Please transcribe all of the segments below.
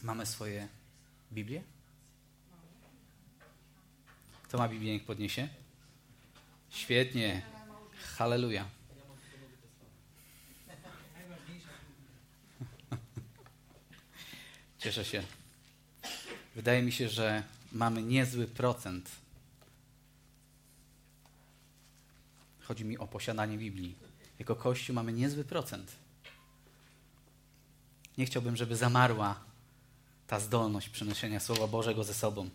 Mamy swoje Biblię? Kto ma Biblię, niech podniesie. Świetnie. Halleluja. Cieszę się. Wydaje mi się, że mamy niezły procent. Chodzi mi o posiadanie Biblii. Jako Kościół mamy niezły procent. Nie chciałbym, żeby zamarła ta zdolność przenoszenia Słowa Bożego ze sobą.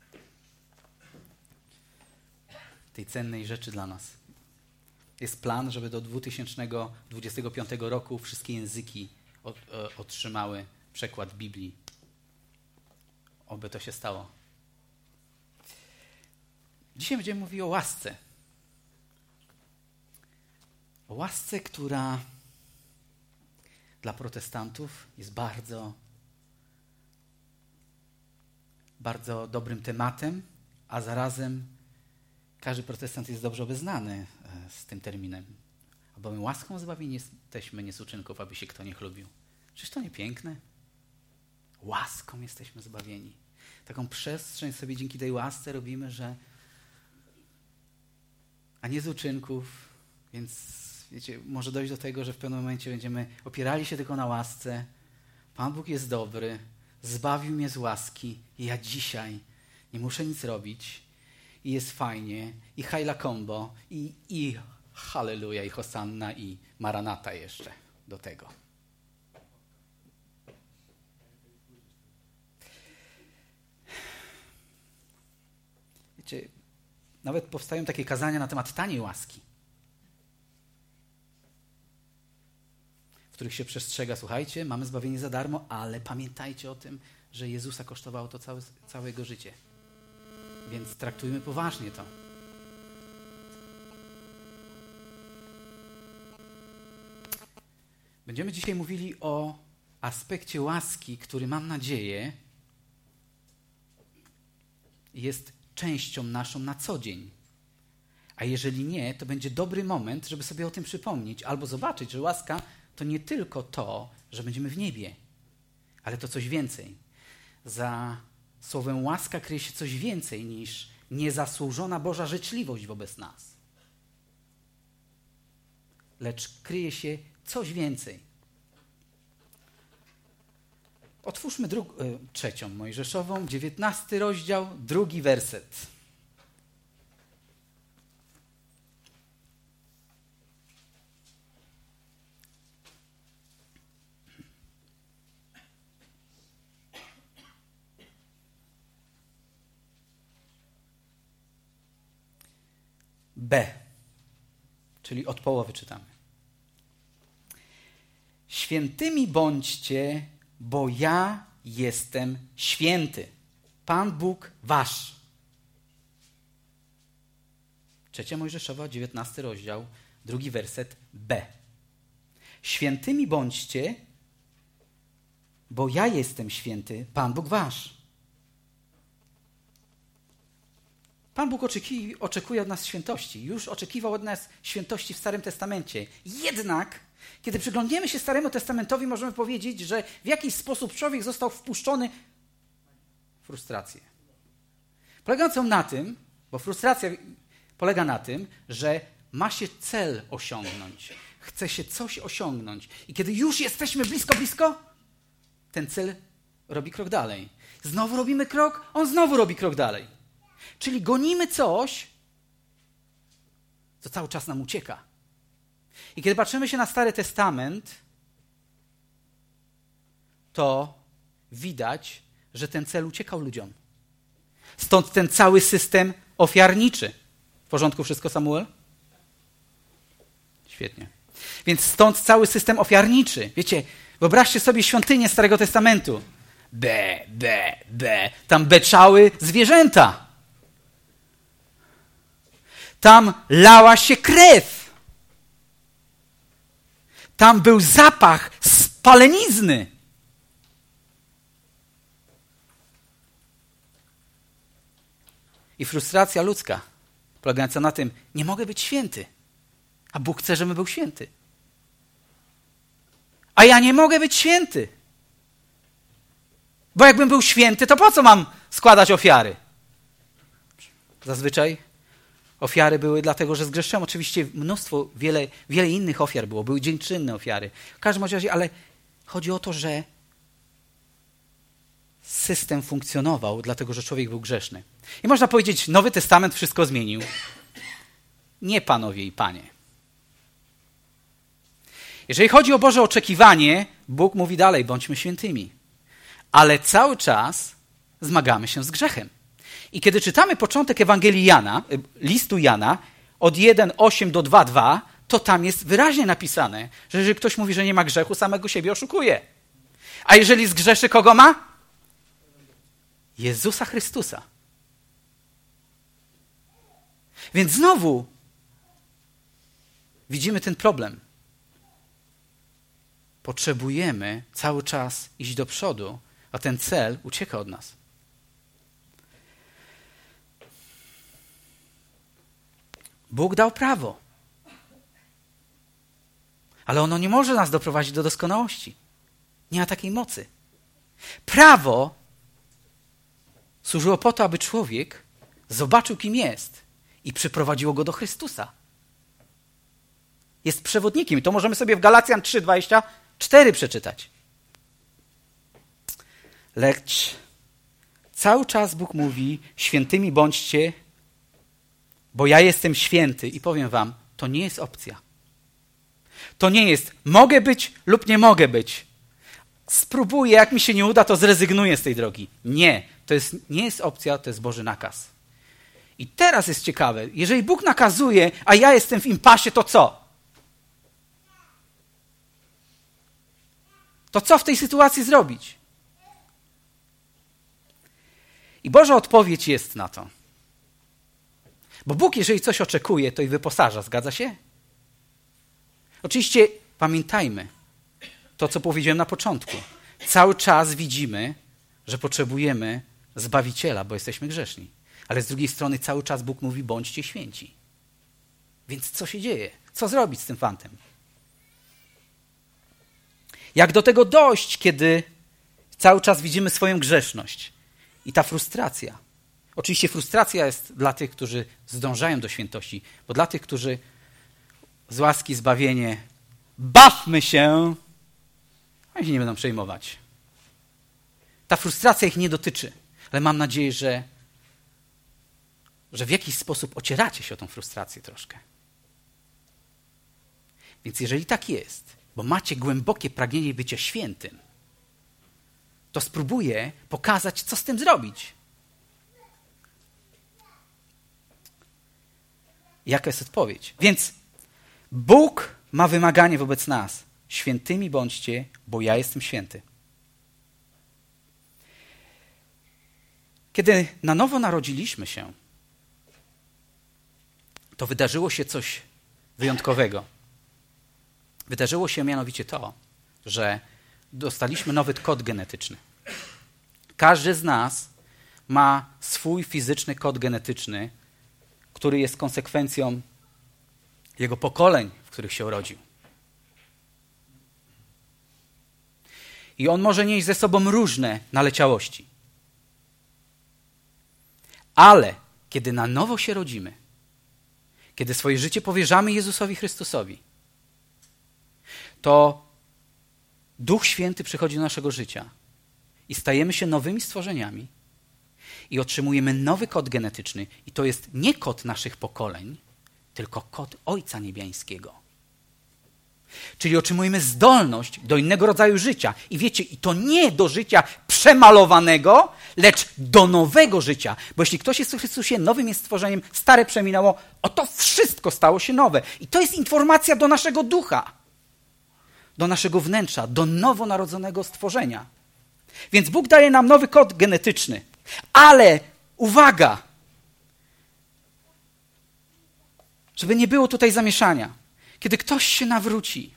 Tej cennej rzeczy dla nas. Jest plan, żeby do 2025 roku wszystkie języki otrzymały przekład Biblii. Oby to się stało. Dzisiaj będziemy mówili o łasce. O łasce, która dla protestantów jest bardzo, bardzo dobrym tematem, a zarazem każdy protestant jest dobrze obeznany z tym terminem. Albowiem łaską zbawieni jesteśmy, nie z uczynków, aby się kto nie chlubił. Czyż to nie piękne? Łaską jesteśmy zbawieni. Taką przestrzeń sobie dzięki tej łasce robimy, że a nie z uczynków, więc wiecie, może dojść do tego, że w pewnym momencie będziemy opierali się tylko na łasce. Pan Bóg jest dobry, zbawił mnie z łaski i ja dzisiaj nie muszę nic robić i jest fajnie i hajla combo i halleluja i hosanna i maranata jeszcze do tego. Wiecie, nawet powstają takie kazania na temat taniej łaski, w których się przestrzega, słuchajcie, mamy zbawienie za darmo, ale pamiętajcie o tym, że Jezusa kosztowało to całe Jego życie. Więc traktujmy poważnie to. Będziemy dzisiaj mówili o aspekcie łaski, który mam nadzieję jest częścią naszą na co dzień. A jeżeli nie, to będzie dobry moment, żeby sobie o tym przypomnieć albo zobaczyć, że łaska to nie tylko to, że będziemy w niebie, ale to coś więcej. Za słowem łaska kryje się coś więcej niż niezasłużona Boża życzliwość wobec nas. Lecz kryje się coś więcej. Otwórzmy trzecią Mojżeszową, 19 rozdział, 2 werset. B, czyli od połowy czytamy. Świętymi bądźcie, bo ja jestem święty. Pan Bóg wasz. 3 Mojżeszowa, 19 rozdział, 2 werset B. Świętymi bądźcie, bo ja jestem święty, Pan Bóg wasz. Pan Bóg oczekuje od nas świętości. Już oczekiwał od nas świętości w Starym Testamencie. Jednak, kiedy przyglądniemy się Staremu Testamentowi, możemy powiedzieć, że w jakiś sposób człowiek został wpuszczony w frustrację. Polegającą na tym, bo frustracja polega na tym, że ma się cel osiągnąć. Chce się coś osiągnąć. I kiedy już jesteśmy blisko, ten cel robi krok dalej. Znowu robimy krok, on znowu robi krok dalej. Czyli gonimy coś, co cały czas nam ucieka. I kiedy patrzymy się na Stary Testament, to widać, że ten cel uciekał ludziom. Stąd ten cały system ofiarniczy. W porządku wszystko, Samuel? Świetnie. Więc stąd cały system ofiarniczy. Wiecie, wyobraźcie sobie świątynię Starego Testamentu. Tam beczały zwierzęta. Tam lała się krew. Tam był zapach spalenizny. I frustracja ludzka, polegająca na tym, nie mogę być święty, a Bóg chce, żebym był święty. A ja nie mogę być święty, Bo jakbym był święty, to po co mam składać ofiary? Zazwyczaj ofiary były dlatego, że zgrzeszyłem. Oczywiście mnóstwo, wiele innych ofiar było. Były dziękczynne ofiary. W każdym razie, ale chodzi o to, że system funkcjonował, dlatego że człowiek był grzeszny. I można powiedzieć, Nowy Testament wszystko zmienił. Nie, panowie i panie. Jeżeli chodzi o Boże oczekiwanie, Bóg mówi dalej, bądźmy świętymi. Ale cały czas zmagamy się z grzechem. I kiedy czytamy początek Ewangelii Jana, listu Jana, od 1:8 do 2:2, to tam jest wyraźnie napisane, że jeżeli ktoś mówi, że nie ma grzechu, samego siebie oszukuje. A jeżeli zgrzeszy, kogo ma? Jezusa Chrystusa. Więc znowu widzimy ten problem. Potrzebujemy cały czas iść do przodu, a ten cel ucieka od nas. Bóg dał prawo, ale ono nie może nas doprowadzić do doskonałości. Nie ma takiej mocy. Prawo służyło po to, aby człowiek zobaczył, kim jest i przyprowadziło go do Chrystusa. Jest przewodnikiem i to możemy sobie w Galacjan 3:24 przeczytać. Lecz cały czas Bóg mówi, świętymi bądźcie, bo ja jestem święty. I powiem wam, to nie jest opcja. To nie jest mogę być lub nie mogę być. Spróbuję, jak mi się nie uda, to zrezygnuję z tej drogi. Nie, nie jest opcja, to jest Boży nakaz. I teraz jest ciekawe, jeżeli Bóg nakazuje, a ja jestem w impasie, to co? To co w tej sytuacji zrobić? I Boża odpowiedź jest na to. Bo Bóg, jeżeli coś oczekuje, to i wyposaża. Zgadza się? Oczywiście pamiętajmy to, co powiedziałem na początku. Cały czas widzimy, że potrzebujemy Zbawiciela, bo jesteśmy grzeszni. Ale z drugiej strony cały czas Bóg mówi, bądźcie święci. Więc co się dzieje? Co zrobić z tym fantem? Jak do tego dojść, kiedy cały czas widzimy swoją grzeszność? I ta frustracja. Oczywiście frustracja jest dla tych, którzy zdążają do świętości, bo dla tych, którzy z łaski zbawienie, bawmy się, oni się nie będą przejmować. Ta frustracja ich nie dotyczy, ale mam nadzieję, że w jakiś sposób ocieracie się o tą frustrację troszkę. Więc jeżeli tak jest, bo macie głębokie pragnienie bycia świętym, to spróbuję pokazać, co z tym zrobić. Jaka jest odpowiedź? Więc Bóg ma wymaganie wobec nas. Świętymi bądźcie, bo ja jestem święty. Kiedy na nowo narodziliśmy się, to wydarzyło się coś wyjątkowego. Wydarzyło się mianowicie to, że dostaliśmy nowy kod genetyczny. Każdy z nas ma swój fizyczny kod genetyczny, który jest konsekwencją jego pokoleń, w których się urodził. I on może nieść ze sobą różne naleciałości. Ale kiedy na nowo się rodzimy, kiedy swoje życie powierzamy Jezusowi Chrystusowi, to Duch Święty przychodzi do naszego życia i stajemy się nowymi stworzeniami i otrzymujemy nowy kod genetyczny. I to jest nie kod naszych pokoleń, tylko kod Ojca Niebiańskiego. Czyli otrzymujemy zdolność do innego rodzaju życia. I wiecie, i to nie do życia przemalowanego, lecz do nowego życia. Bo jeśli ktoś jest w Chrystusie, nowym jest stworzeniem, stare przeminęło, oto wszystko stało się nowe. I to jest informacja do naszego ducha, do naszego wnętrza, do nowonarodzonego stworzenia. Więc Bóg daje nam nowy kod genetyczny. Ale uwaga! Żeby nie było tutaj zamieszania. Kiedy ktoś się nawróci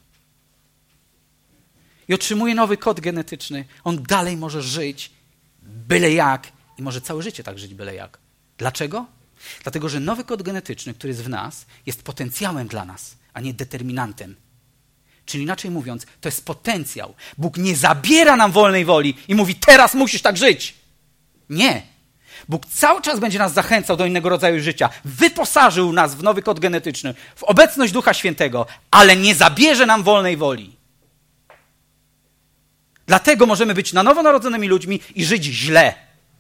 i otrzymuje nowy kod genetyczny, on dalej może żyć byle jak i może całe życie tak żyć byle jak. Dlaczego? Dlatego, że nowy kod genetyczny, który jest w nas, jest potencjałem dla nas, a nie determinantem. Czyli inaczej mówiąc, to jest potencjał. Bóg nie zabiera nam wolnej woli i mówi, teraz musisz tak żyć. Nie. Bóg cały czas będzie nas zachęcał do innego rodzaju życia. Wyposażył nas w nowy kod genetyczny, w obecność Ducha Świętego, ale nie zabierze nam wolnej woli. Dlatego możemy być na nowo narodzonymi ludźmi i żyć źle.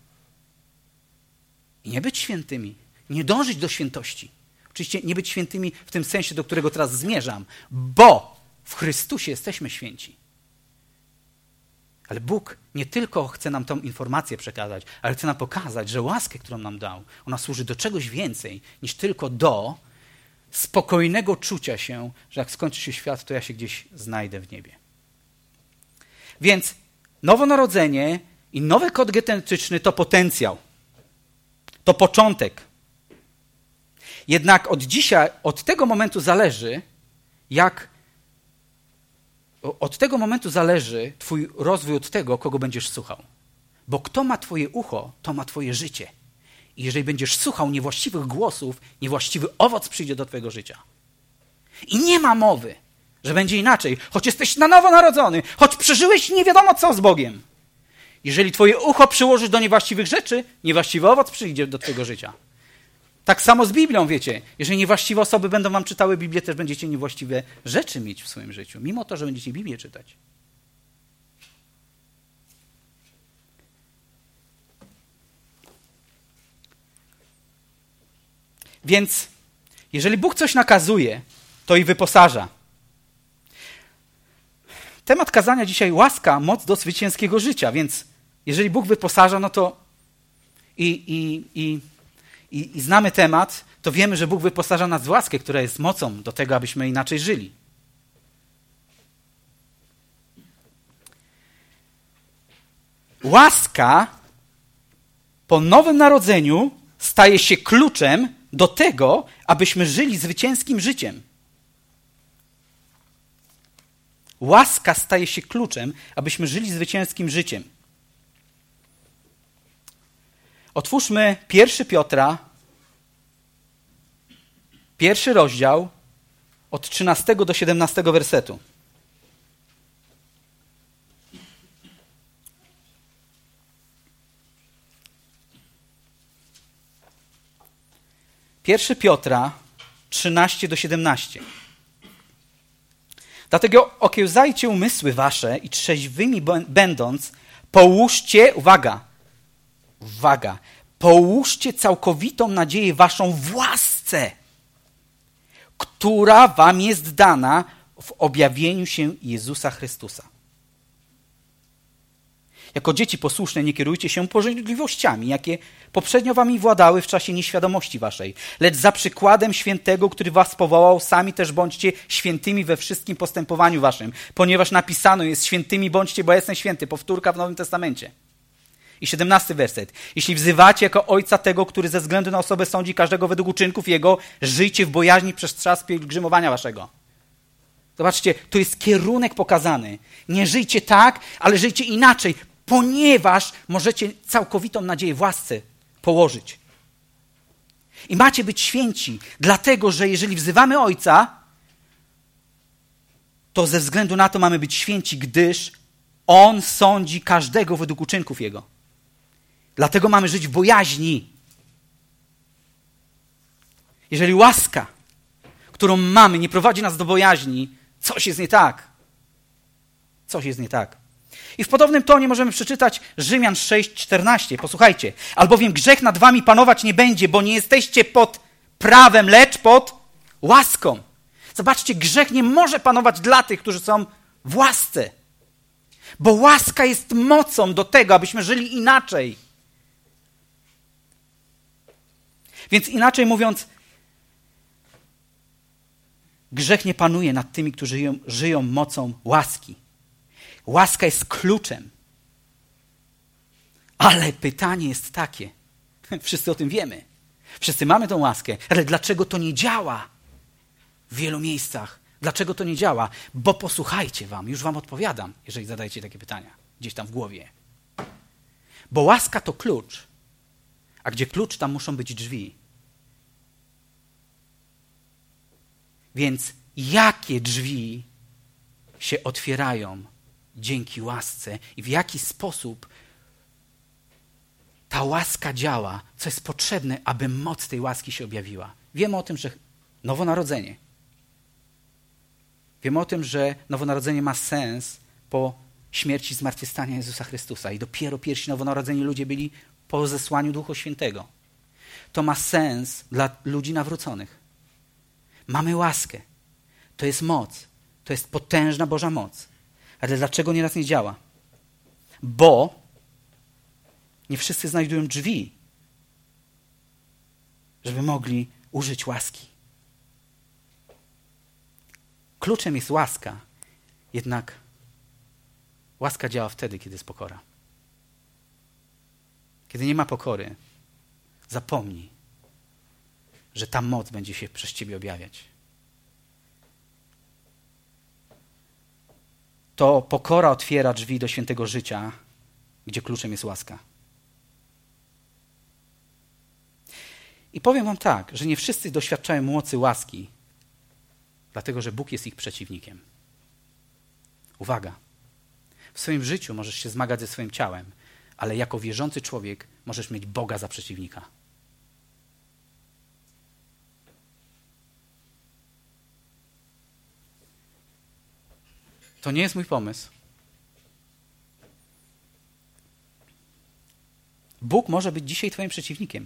I nie być świętymi. Nie dążyć do świętości. Oczywiście nie być świętymi w tym sensie, do którego teraz zmierzam, bo w Chrystusie jesteśmy święci. Ale Bóg nie tylko chce nam tą informację przekazać, ale chce nam pokazać, że łaskę, którą nam dał, ona służy do czegoś więcej niż tylko do spokojnego czucia się, że jak skończy się świat, to ja się gdzieś znajdę w niebie. Więc nowonarodzenie i nowy kod genetyczny to potencjał. To początek. Jednak od dzisiaj, od tego momentu zależy twój rozwój od tego, kogo będziesz słuchał. Bo kto ma twoje ucho, to ma twoje życie. I jeżeli będziesz słuchał niewłaściwych głosów, niewłaściwy owoc przyjdzie do twojego życia. I nie ma mowy, że będzie inaczej, choć jesteś na nowo narodzony, choć przeżyłeś nie wiadomo co z Bogiem. Jeżeli twoje ucho przyłożysz do niewłaściwych rzeczy, niewłaściwy owoc przyjdzie do twojego życia. Tak samo z Biblią, wiecie. Jeżeli niewłaściwe osoby będą wam czytały Biblię, też będziecie niewłaściwe rzeczy mieć w swoim życiu, mimo to, że będziecie Biblię czytać. Więc jeżeli Bóg coś nakazuje, to i wyposaża. Temat kazania dzisiaj łaska, moc do zwycięskiego życia, więc jeżeli Bóg wyposaża, no to i znamy temat, to wiemy, że Bóg wyposaża nas w łaskę, która jest mocą do tego, abyśmy inaczej żyli. Łaska po nowym narodzeniu staje się kluczem do tego, abyśmy żyli zwycięskim życiem. Łaska staje się kluczem, abyśmy żyli zwycięskim życiem. Otwórzmy 1 Piotra, 1 rozdział, od 13 do 17 wersetu. Pierwszy Piotra 13 do 17. Dlatego okiełzajcie umysły wasze i trzeźwymi będąc, połóżcie, uwaga, połóżcie całkowitą nadzieję waszą w łasce, która wam jest dana w objawieniu się Jezusa Chrystusa. Jako dzieci posłuszne nie kierujcie się pożądliwościami, jakie poprzednio wami władały w czasie nieświadomości waszej, lecz za przykładem świętego, który was powołał, sami też bądźcie świętymi we wszystkim postępowaniu waszym, ponieważ napisano jest świętymi bądźcie, bo ja jestem święty. Powtórka w Nowym Testamencie. I 17 werset. Jeśli wzywacie jako ojca tego, który ze względu na osobę sądzi każdego według uczynków jego, żyjcie w bojaźni przez czas pielgrzymowania waszego. Zobaczcie, tu jest kierunek pokazany. Nie żyjcie tak, ale żyjcie inaczej, ponieważ możecie całkowitą nadzieję w łasce położyć. I macie być święci, dlatego że jeżeli wzywamy Ojca, to ze względu na to mamy być święci, gdyż On sądzi każdego według uczynków Jego. Dlatego mamy żyć w bojaźni. Jeżeli łaska, którą mamy, nie prowadzi nas do bojaźni, coś jest nie tak. Coś jest nie tak. I w podobnym tonie możemy przeczytać Rzymian 6:14. Posłuchajcie. Albowiem grzech nad wami panować nie będzie, bo nie jesteście pod prawem, lecz pod łaską. Zobaczcie, grzech nie może panować dla tych, którzy są w łasce. Bo łaska jest mocą do tego, abyśmy żyli inaczej. Więc inaczej mówiąc, grzech nie panuje nad tymi, którzy żyją mocą łaski. Łaska jest kluczem. Ale pytanie jest takie. Wszyscy o tym wiemy. Wszyscy mamy tą łaskę. Ale dlaczego to nie działa w wielu miejscach? Dlaczego to nie działa? Bo posłuchajcie już wam odpowiadam, jeżeli zadajecie takie pytania. Gdzieś tam w głowie. Bo łaska to klucz. A gdzie klucz, tam muszą być drzwi. Więc jakie drzwi się otwierają dzięki łasce i w jaki sposób ta łaska działa, co jest potrzebne, aby moc tej łaski się objawiła. Wiemy o tym, że nowonarodzenie. Wiemy o tym, że nowonarodzenie ma sens po śmierci i zmartwychwstania Jezusa Chrystusa. I dopiero pierwsi nowonarodzeni ludzie byli po zesłaniu Ducha Świętego. To ma sens dla ludzi nawróconych. Mamy łaskę. To jest moc. To jest potężna Boża moc. Ale dlaczego nieraz nie działa? Bo nie wszyscy znajdują drzwi, żeby mogli użyć łaski. Kluczem jest łaska, jednak łaska działa wtedy, kiedy jest pokora. Kiedy nie ma pokory, zapomnij, że ta moc będzie się przez ciebie objawiać. To pokora otwiera drzwi do świętego życia, gdzie kluczem jest łaska. I powiem wam tak, że nie wszyscy doświadczają mocy łaski, dlatego że Bóg jest ich przeciwnikiem. Uwaga! W swoim życiu możesz się zmagać ze swoim ciałem, ale jako wierzący człowiek możesz mieć Boga za przeciwnika. To nie jest mój pomysł. Bóg może być dzisiaj twoim przeciwnikiem.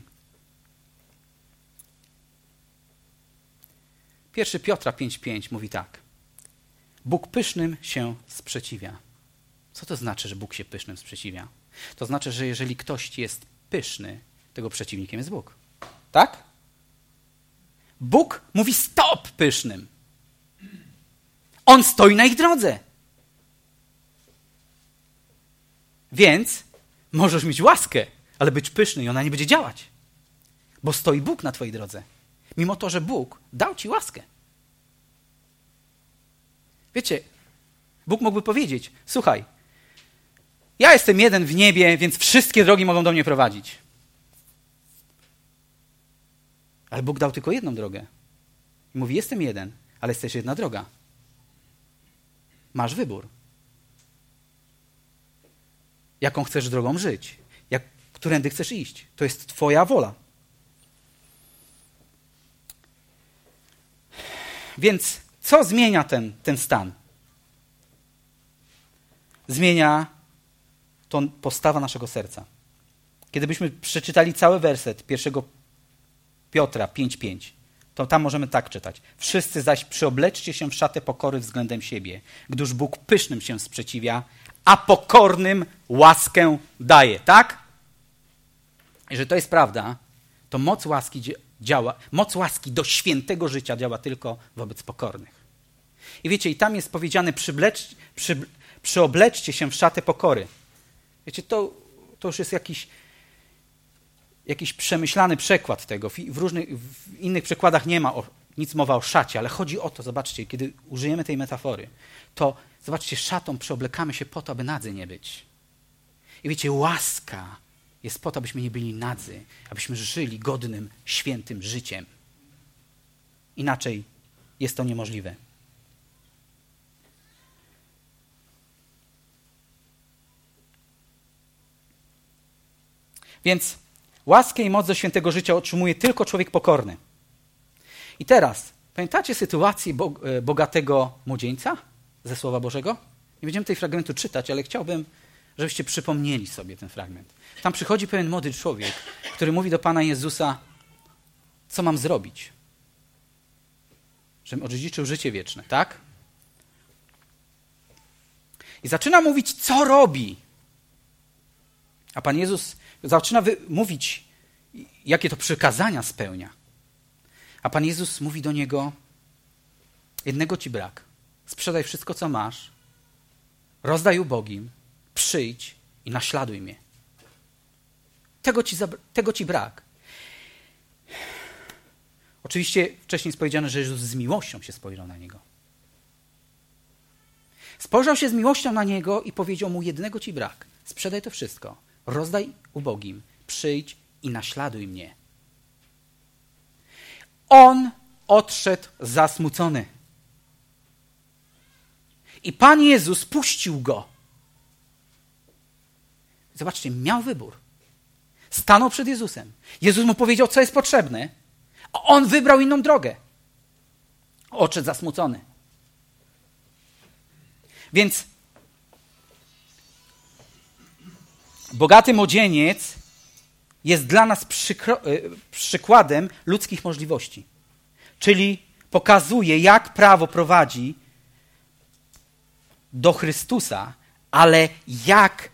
1 Piotra 5,5 mówi tak. Bóg pysznym się sprzeciwia. Co to znaczy, że Bóg się pysznym sprzeciwia? To znaczy, że jeżeli ktoś jest pyszny, tego przeciwnikiem jest Bóg. Tak? Bóg mówi stop pysznym. On stoi na ich drodze. Więc możesz mieć łaskę, ale być pyszny i ona nie będzie działać. Bo stoi Bóg na twojej drodze. Mimo to, że Bóg dał ci łaskę. Wiecie, Bóg mógłby powiedzieć, słuchaj, ja jestem jeden w niebie, więc wszystkie drogi mogą do mnie prowadzić. Ale Bóg dał tylko jedną drogę. I mówi, jestem jeden, ale jest też jedna droga. Masz wybór. Jaką chcesz drogą żyć? Którędy chcesz iść? To jest twoja wola. Więc co zmienia ten stan? Zmienia to postawa naszego serca. Kiedy byśmy przeczytali cały werset 1 Piotra 5,5, to tam możemy tak czytać. Wszyscy zaś przyobleczcie się w szatę pokory względem siebie, gdyż Bóg pysznym się sprzeciwia, a pokornym łaskę daje. Tak? Jeżeli to jest prawda, to moc łaski do świętego życia działa tylko wobec pokornych. I wiecie, i tam jest powiedziane przyobleczcie się w szatę pokory. Wiecie, to już jest jakiś przemyślany przekład tego. W innych przekładach nie ma nic mowa o szacie, ale chodzi o to, zobaczcie, kiedy użyjemy tej metafory, to zobaczcie, szatą przeoblekamy się po to, aby nadzy nie być. I wiecie, łaska jest po to, abyśmy nie byli nadzy, abyśmy żyli godnym, świętym życiem. Inaczej jest to niemożliwe. Więc łaskę i moc do świętego życia otrzymuje tylko człowiek pokorny. I teraz, pamiętacie sytuację bogatego młodzieńca ze Słowa Bożego? Nie będziemy tej fragmentu czytać, ale chciałbym, żebyście przypomnieli sobie ten fragment. Tam przychodzi pewien młody człowiek, który mówi do Pana Jezusa, co mam zrobić, żebym odziedziczył życie wieczne, tak? I zaczyna mówić, co robi. A Pan Jezus zaczyna mówić, jakie to przykazania spełnia. A Pan Jezus mówi do niego, jednego ci brak. Sprzedaj wszystko, co masz, rozdaj ubogim, przyjdź i naśladuj mnie. Tego ci brak. Oczywiście wcześniej jest powiedziane, że Jezus z miłością się spojrzał na niego. Spojrzał się z miłością na niego i powiedział mu, jednego ci brak. Sprzedaj to wszystko, rozdaj ubogim, przyjdź i naśladuj mnie. On odszedł zasmucony. I Pan Jezus puścił go. Zobaczcie, miał wybór. Stanął przed Jezusem. Jezus mu powiedział, co jest potrzebne, a on wybrał inną drogę. Odszedł zasmucony. Więc bogaty młodzieniec jest dla nas przykładem ludzkich możliwości. Czyli pokazuje, jak prawo prowadzi do Chrystusa, ale jak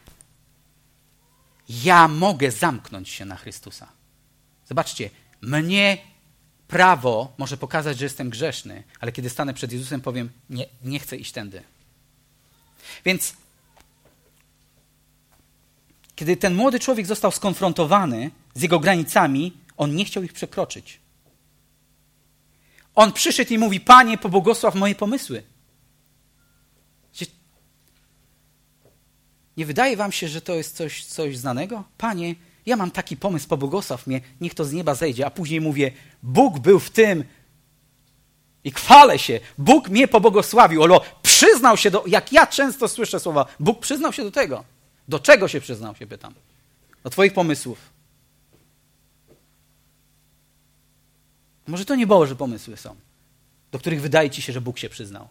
ja mogę zamknąć się na Chrystusa. Zobaczcie, mnie prawo może pokazać, że jestem grzeszny, ale kiedy stanę przed Jezusem, powiem, nie chcę iść tędy. Więc kiedy ten młody człowiek został skonfrontowany z jego granicami, on nie chciał ich przekroczyć. On przyszedł i mówi, Panie, pobłogosław moje pomysły. Nie wydaje wam się, że to jest coś znanego? Panie, ja mam taki pomysł, pobłogosław mnie, niech to z nieba zejdzie. A później mówię, Bóg był w tym i chwalę się. Bóg mnie pobłogosławił. Albo przyznał się jak ja często słyszę słowa, Bóg przyznał się do tego. Do czego się przyznał, się pytam? Do twoich pomysłów. Może to nie Boże pomysły są, do których wydaje ci się, że Bóg się przyznał.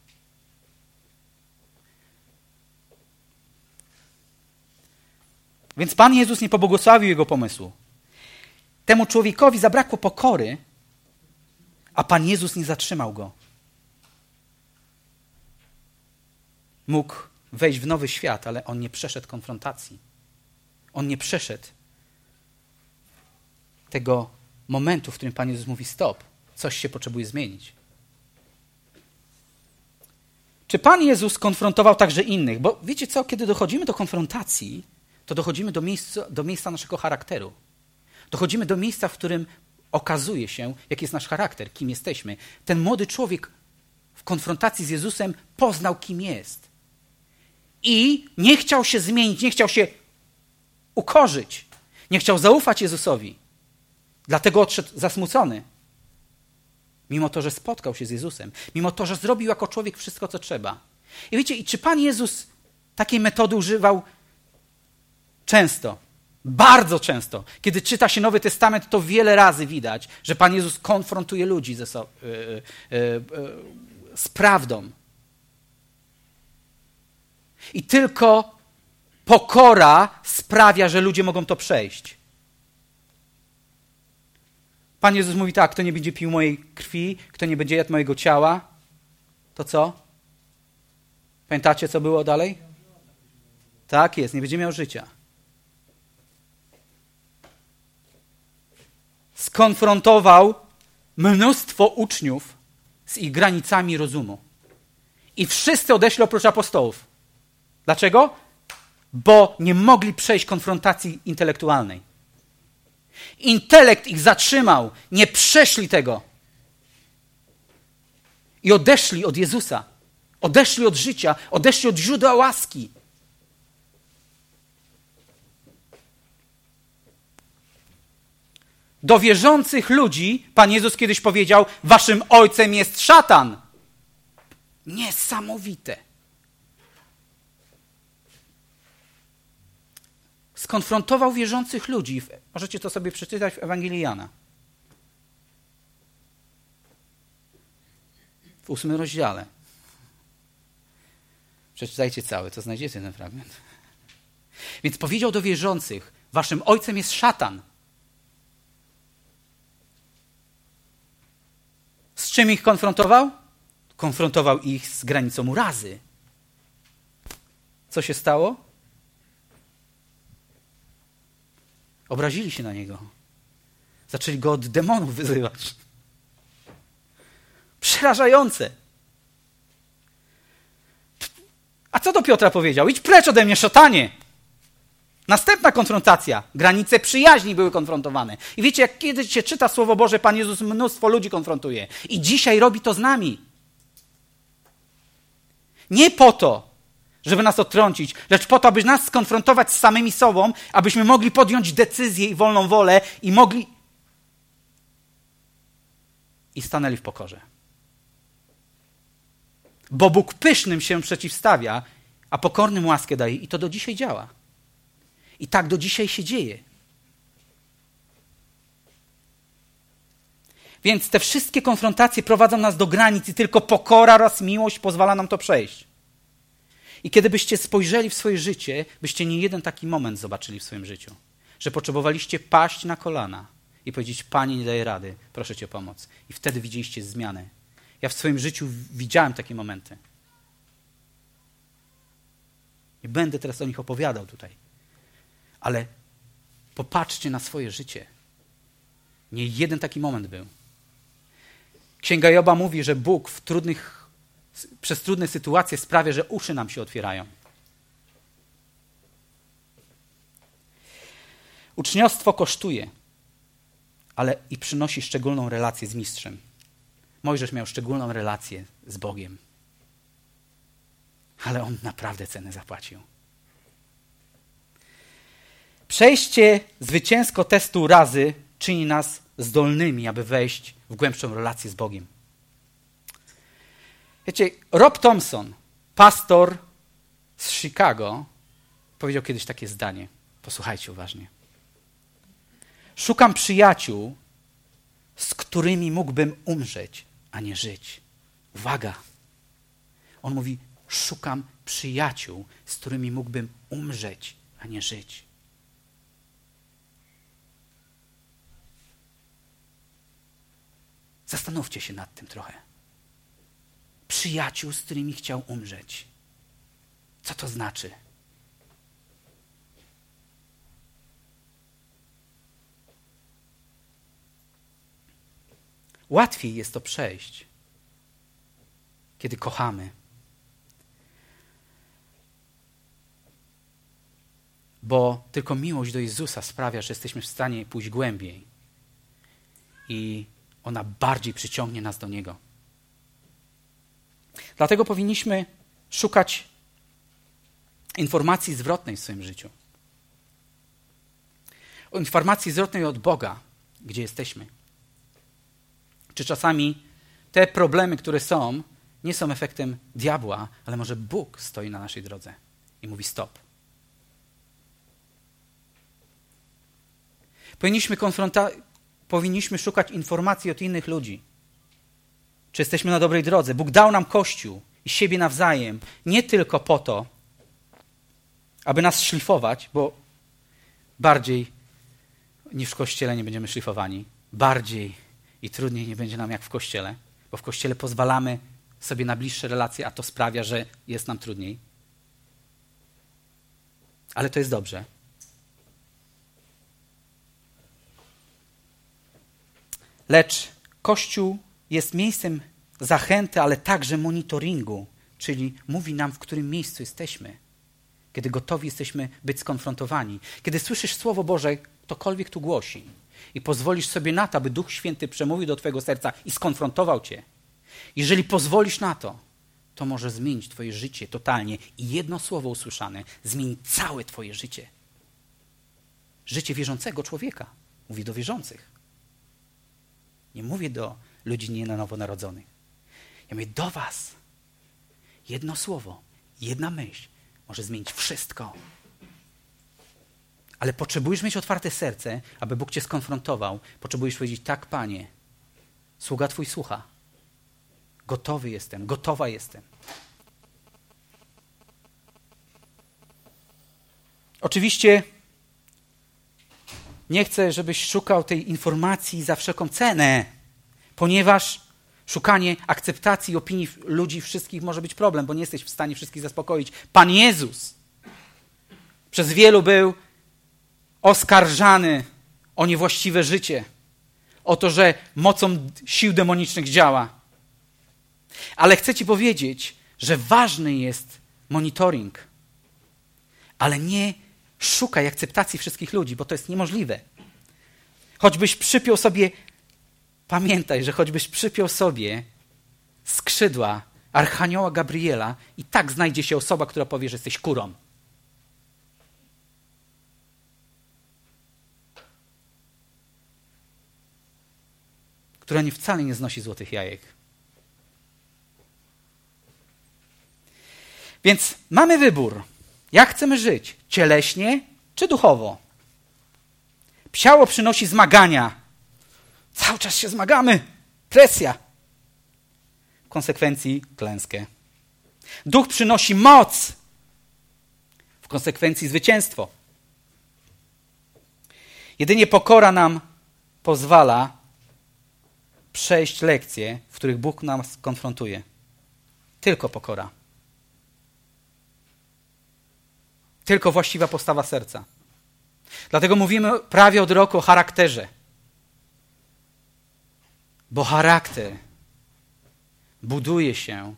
Więc Pan Jezus nie pobłogosławił jego pomysłu. Temu człowiekowi zabrakło pokory, a Pan Jezus nie zatrzymał go. Mógł wejść w nowy świat, ale on nie przeszedł konfrontacji. On nie przeszedł tego momentu, w którym Pan Jezus mówi stop, coś się potrzebuje zmienić. Czy Pan Jezus konfrontował także innych? Bo wiecie co, kiedy dochodzimy do konfrontacji, to dochodzimy do miejsca naszego charakteru. Dochodzimy do miejsca, w którym okazuje się, jaki jest nasz charakter, kim jesteśmy. Ten młody człowiek w konfrontacji z Jezusem poznał, kim jest. I nie chciał się zmienić, nie chciał się ukorzyć. Nie chciał zaufać Jezusowi. Dlatego odszedł zasmucony. Mimo to, że spotkał się z Jezusem. Mimo to, że zrobił jako człowiek wszystko, co trzeba. I wiecie, i czy Pan Jezus takiej metody używał często? Bardzo często. Kiedy czyta się Nowy Testament, to wiele razy widać, że Pan Jezus konfrontuje ludzi z prawdą. I tylko pokora sprawia, że ludzie mogą to przejść. Pan Jezus mówi tak, kto nie będzie pił mojej krwi, kto nie będzie jadł mojego ciała, to co? Pamiętacie, co było dalej? Tak jest, nie będzie miał życia. Skonfrontował mnóstwo uczniów z ich granicami rozumu. I wszyscy odeszli oprócz apostołów. Dlaczego? Bo nie mogli przejść konfrontacji intelektualnej. Intelekt ich zatrzymał, nie przeszli tego. I odeszli od Jezusa. Odeszli od życia, odeszli od źródła łaski. Do wierzących ludzi Pan Jezus kiedyś powiedział, waszym ojcem jest szatan. Niesamowite. Skonfrontował wierzących ludzi. Możecie to sobie przeczytać w Ewangelii Jana. W 8 rozdziale. Przeczytajcie cały, to znajdziecie ten fragment. Więc powiedział do wierzących, waszym ojcem jest szatan. Z czym ich konfrontował? Konfrontował ich z granicą urazy. Co się stało? Obrazili się na niego. Zaczęli go od demonów wyzywać. Przerażające. A co do Piotra powiedział? Idź precz ode mnie, szatanie. Następna konfrontacja. Granice przyjaźni były konfrontowane. I wiecie, jak kiedy się czyta Słowo Boże, Pan Jezus mnóstwo ludzi konfrontuje. I dzisiaj robi to z nami. Nie po to, żeby nas odtrącić, lecz po to, aby nas skonfrontować z samymi sobą, abyśmy mogli podjąć decyzję i wolną wolę i stanęli w pokorze. Bo Bóg pysznym się przeciwstawia, a pokornym łaskę daje. I to do dzisiaj działa. I tak do dzisiaj się dzieje. Więc te wszystkie konfrontacje prowadzą nas do granic i tylko pokora oraz miłość pozwala nam to przejść. I kiedy byście spojrzeli w swoje życie, byście nie jeden taki moment zobaczyli w swoim życiu, że potrzebowaliście paść na kolana i powiedzieć: Panie, nie daję rady, proszę Cię o pomoc. I wtedy widzieliście zmianę. Ja w swoim życiu widziałem takie momenty. Nie będę teraz o nich opowiadał tutaj. Ale popatrzcie na swoje życie. Nie jeden taki moment był. Księga Joba mówi, że Bóg przez trudne sytuacje sprawia, że uszy nam się otwierają. Uczniostwo kosztuje, ale i przynosi szczególną relację z mistrzem. Mojżesz miał szczególną relację z Bogiem. Ale on naprawdę cenę zapłacił. Przejście zwycięsko testu razy czyni nas zdolnymi, aby wejść w głębszą relację z Bogiem. Wiecie, Rob Thompson, pastor z Chicago, powiedział kiedyś takie zdanie. Posłuchajcie uważnie. Szukam przyjaciół, z którymi mógłbym umrzeć, a nie żyć. Uwaga! On mówi: szukam przyjaciół, z którymi mógłbym umrzeć, a nie żyć. Zastanówcie się nad tym trochę. Przyjaciół, z którymi chciał umrzeć. Co to znaczy? Łatwiej jest to przejść, kiedy kochamy. Bo tylko miłość do Jezusa sprawia, że jesteśmy w stanie pójść głębiej. I ona bardziej przyciągnie nas do Niego. Dlatego powinniśmy szukać informacji zwrotnej w swoim życiu. Informacji zwrotnej od Boga, gdzie jesteśmy. Czy czasami te problemy, które są, nie są efektem diabła, ale może Bóg stoi na naszej drodze i mówi: stop. Powinniśmy szukać informacji od innych ludzi. Czy jesteśmy na dobrej drodze? Bóg dał nam Kościół i siebie nawzajem, nie tylko po to, aby nas szlifować, bo bardziej niż w Kościele nie będziemy szlifowani. Bardziej i trudniej nie będzie nam jak w Kościele, bo w Kościele pozwalamy sobie na bliższe relacje, a to sprawia, że jest nam trudniej. Ale to jest dobrze. Lecz Kościół jest miejscem zachęty, ale także monitoringu, czyli mówi nam, w którym miejscu jesteśmy, kiedy gotowi jesteśmy być skonfrontowani. Kiedy słyszysz Słowo Boże, ktokolwiek tu głosi i pozwolisz sobie na to, aby Duch Święty przemówił do twojego serca i skonfrontował cię. Jeżeli pozwolisz na to, to może zmienić twoje życie totalnie i jedno słowo usłyszane zmieni całe twoje życie. Życie wierzącego człowieka. Mówię do wierzących. Nie mówię do ludzi nie na nowo narodzonych. Ja mówię do was. Jedno słowo, jedna myśl może zmienić wszystko. Ale potrzebujesz mieć otwarte serce, aby Bóg cię skonfrontował. Potrzebujesz powiedzieć: tak, Panie, sługa Twój słucha. Gotowy jestem, gotowa jestem. Oczywiście nie chcę, żebyś szukał tej informacji za wszelką cenę, ponieważ szukanie akceptacji i opinii ludzi wszystkich może być problem, bo nie jesteś w stanie wszystkich zaspokoić. Pan Jezus przez wielu był oskarżany o niewłaściwe życie, o to, że mocą sił demonicznych działa. Ale chcę ci powiedzieć, że ważny jest monitoring, ale nie szukaj akceptacji wszystkich ludzi, bo to jest niemożliwe. Choćbyś przypiął sobie, pamiętaj, że choćbyś przypiął sobie skrzydła Archanioła Gabriela, i tak znajdzie się osoba, która powie, że jesteś kurą. Która wcale nie znosi złotych jajek. Więc mamy wybór. Jak chcemy żyć? Cieleśnie czy duchowo? Ciało przynosi zmagania. Cały czas się zmagamy. Presja. W konsekwencji klęskę. Duch przynosi moc. W konsekwencji zwycięstwo. Jedynie pokora nam pozwala przejść lekcje, w których Bóg nas konfrontuje. Tylko pokora. Tylko właściwa postawa serca. Dlatego mówimy prawie od roku o charakterze. Bo charakter buduje się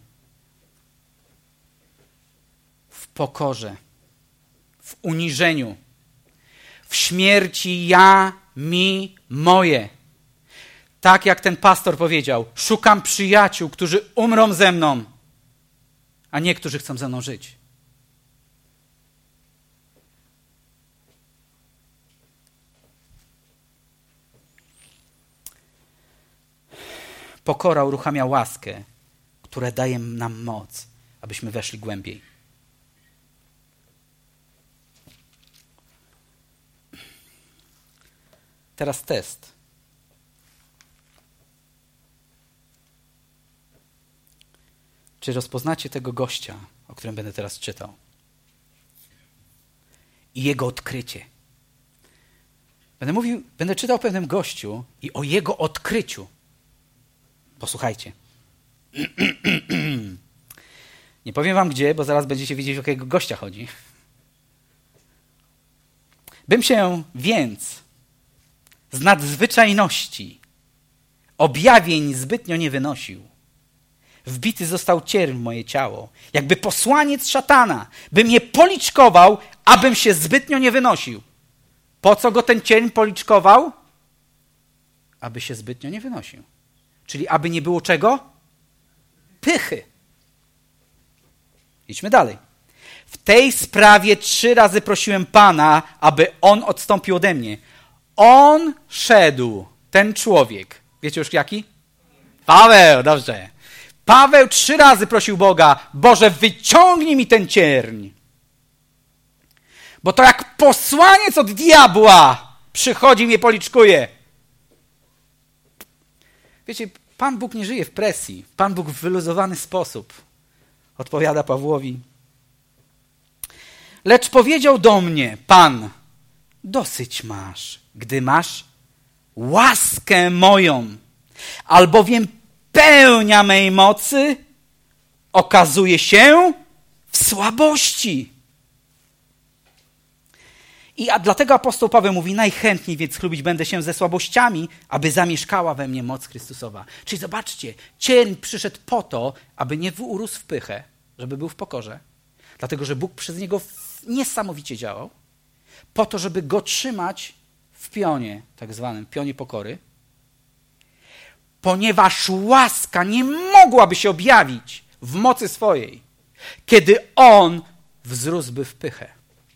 w pokorze, w uniżeniu, w śmierci ja, mi, moje. Tak jak ten pastor powiedział, szukam przyjaciół, którzy umrą ze mną, a nie którzy chcą ze mną żyć. Pokora uruchamia łaskę, która daje nam moc, abyśmy weszli głębiej. Teraz test. Czy rozpoznacie tego gościa, o którym będę teraz czytał? I jego odkrycie. Będę czytał o pewnym gościu i o jego odkryciu. Posłuchajcie. Nie powiem wam gdzie, bo zaraz będziecie wiedzieć, o jakiego gościa chodzi. Bym się więc z nadzwyczajności objawień zbytnio nie wynosił. Wbity został cierń w moje ciało, jakby posłaniec szatana, by mnie policzkował, abym się zbytnio nie wynosił. Po co go ten cierń policzkował? Aby się zbytnio nie wynosił. Czyli aby nie było czego? Pychy. Idźmy dalej. W tej sprawie 3 razy prosiłem Pana, aby On odstąpił ode mnie. On szedł, ten człowiek. Wiecie już jaki? Paweł, dobrze. Paweł 3 razy prosił Boga, Boże, wyciągnij mi ten cierń. Bo to jak posłaniec od diabła przychodzi i mnie policzkuje. Wiecie, Pan Bóg nie żyje w presji. Pan Bóg w wyluzowany sposób odpowiada Pawłowi. Lecz powiedział do mnie Pan, dosyć masz, gdy masz łaskę moją, albowiem pełnia mej mocy okazuje się w słabości. Dlatego apostoł Paweł mówi, najchętniej więc chlubić będę się ze słabościami, aby zamieszkała we mnie moc Chrystusowa. Czyli zobaczcie, cierń przyszedł po to, aby nie urósł w pychę, żeby był w pokorze. Dlatego, że Bóg przez niego niesamowicie działał, po to, żeby go trzymać w pionie, tak zwanym pionie pokory, ponieważ łaska nie mogłaby się objawić w mocy swojej, kiedy on wzrósłby w pychę.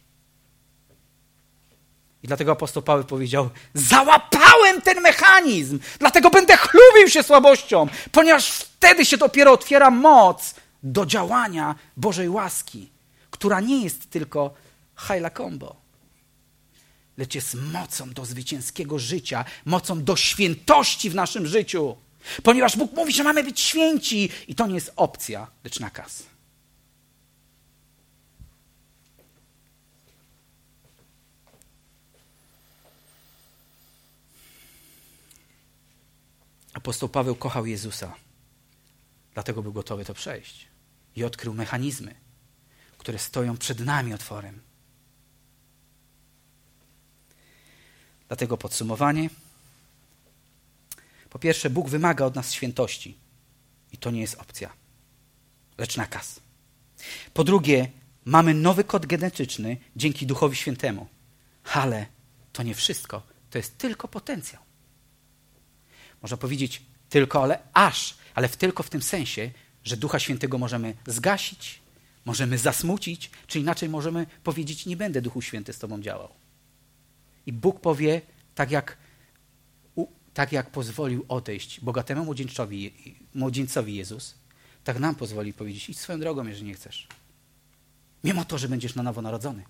I dlatego apostoł Paweł powiedział, załapałem ten mechanizm, dlatego będę chlubił się słabością, ponieważ wtedy się dopiero otwiera moc do działania Bożej łaski, która nie jest tylko hajla combo, lecz jest mocą do zwycięskiego życia, mocą do świętości w naszym życiu. Ponieważ Bóg mówi, że mamy być święci i to nie jest opcja, lecz nakaz. Apostoł Paweł kochał Jezusa, dlatego był gotowy to przejść i odkrył mechanizmy, które stoją przed nami otworem. Dlatego podsumowanie. Po pierwsze, Bóg wymaga od nas świętości i to nie jest opcja, lecz nakaz. Po drugie, mamy nowy kod genetyczny dzięki Duchowi Świętemu, ale to nie wszystko, to jest tylko potencjał. Można powiedzieć tylko, ale tylko w tym sensie, że Ducha Świętego możemy zgasić, możemy zasmucić, czy inaczej możemy powiedzieć, nie będę Duchu Święty z Tobą działał. I Bóg powie, tak jak pozwolił odejść bogatemu młodzieńcowi Jezus, tak nam pozwoli powiedzieć, idź swoją drogą, jeżeli nie chcesz. Mimo to, że będziesz na nowo narodzony.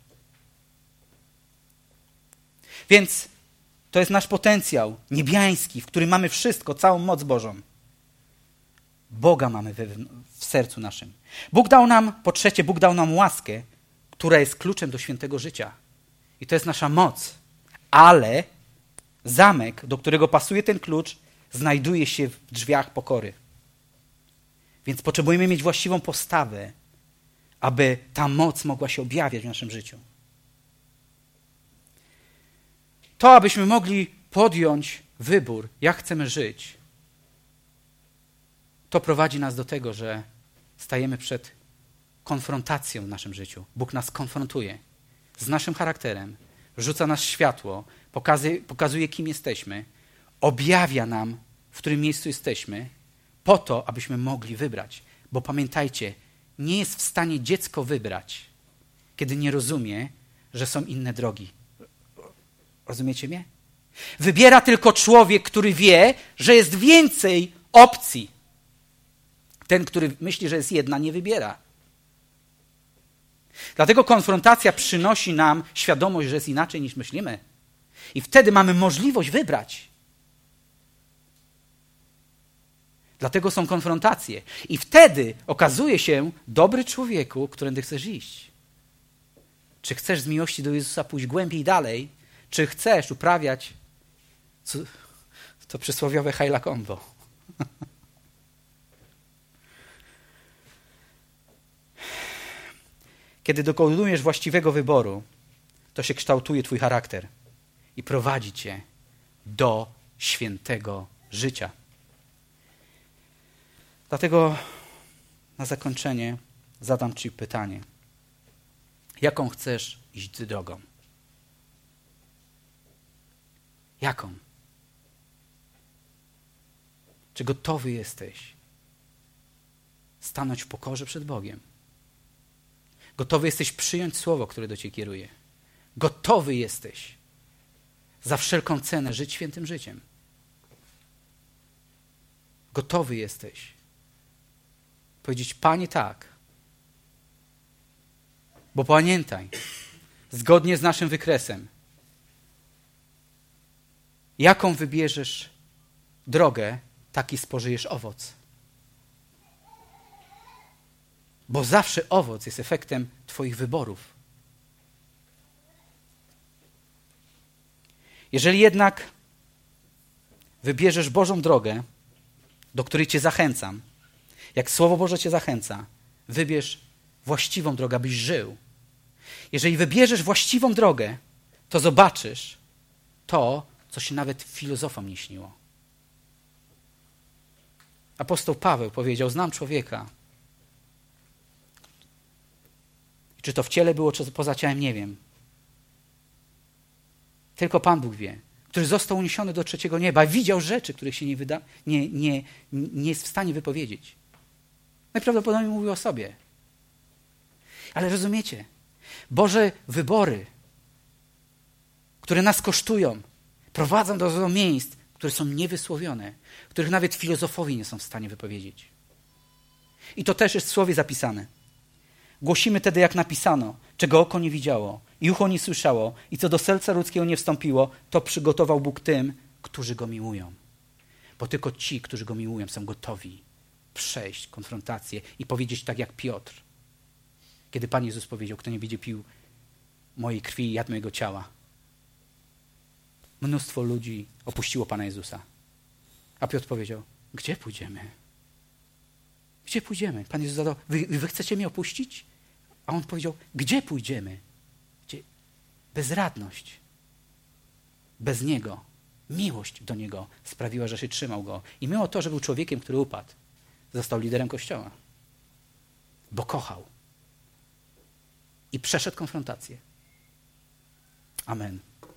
Więc to jest nasz potencjał niebiański, w którym mamy wszystko, całą moc Bożą. Boga mamy w sercu naszym. Po trzecie, Bóg dał nam łaskę, która jest kluczem do świętego życia. I to jest nasza moc. Ale zamek, do którego pasuje ten klucz, znajduje się w drzwiach pokory. Więc potrzebujemy mieć właściwą postawę, aby ta moc mogła się objawiać w naszym życiu. To, abyśmy mogli podjąć wybór, jak chcemy żyć, to prowadzi nas do tego, że stajemy przed konfrontacją w naszym życiu. Bóg nas konfrontuje z naszym charakterem, rzuca nas światło, pokazuje, kim jesteśmy, objawia nam, w którym miejscu jesteśmy, po to, abyśmy mogli wybrać. Bo pamiętajcie, nie jest w stanie dziecko wybrać, kiedy nie rozumie, że są inne drogi. Rozumiecie mnie? Wybiera tylko człowiek, który wie, że jest więcej opcji. Ten, który myśli, że jest jedna, nie wybiera. Dlatego konfrontacja przynosi nam świadomość, że jest inaczej niż myślimy. I wtedy mamy możliwość wybrać. Dlatego są konfrontacje. I wtedy okazuje się, dobry człowieku, którędy chcesz iść. Czy chcesz z miłości do Jezusa pójść głębiej dalej, czy chcesz uprawiać to przysłowiowe hajla combo. Kiedy dokonujesz właściwego wyboru, to się kształtuje twój charakter i prowadzi cię do świętego życia. Dlatego na zakończenie zadam ci pytanie. Jaką chcesz iść drogą? Jaką? Czy gotowy jesteś stanąć w pokorze przed Bogiem? Gotowy jesteś przyjąć słowo, które do ciebie kieruje? Gotowy jesteś za wszelką cenę żyć świętym życiem? Gotowy jesteś powiedzieć, Panie, tak. Bo pamiętaj, zgodnie z naszym wykresem, jaką wybierzesz drogę, taki spożyjesz owoc. Bo zawsze owoc jest efektem twoich wyborów. Jeżeli jednak wybierzesz Bożą drogę, do której cię zachęcam, jak Słowo Boże cię zachęca, wybierz właściwą drogę, abyś żył. Jeżeli wybierzesz właściwą drogę, to zobaczysz to, co się nawet filozofom nie śniło. Apostoł Paweł powiedział, znam człowieka. Czy to w ciele było, czy poza ciałem, nie wiem. Tylko Pan Bóg wie. Który został uniesiony do trzeciego nieba. Widział rzeczy, których się nie jest w stanie wypowiedzieć. Najprawdopodobniej mówił o sobie. Ale rozumiecie, Boże wybory, które nas kosztują, prowadzą do miejsc, które są niewysłowione, których nawet filozofowie nie są w stanie wypowiedzieć. I to też jest w Słowie zapisane. Głosimy tedy, jak napisano, czego oko nie widziało i ucho nie słyszało i co do serca ludzkiego nie wstąpiło, to przygotował Bóg tym, którzy Go miłują. Bo tylko ci, którzy Go miłują, są gotowi przejść konfrontację i powiedzieć tak jak Piotr. Kiedy Pan Jezus powiedział, kto nie będzie pił mojej krwi i jadł mojego ciała. Mnóstwo ludzi opuściło Pana Jezusa. A Piotr powiedział, gdzie pójdziemy? Gdzie pójdziemy? Pan Jezus zadał, wy chcecie mnie opuścić? A on powiedział, gdzie pójdziemy? Bezradność. Bez Niego, miłość do Niego sprawiła, że się trzymał Go. I mimo to, że był człowiekiem, który upadł, został liderem Kościoła. Bo kochał. I przeszedł konfrontację. Amen.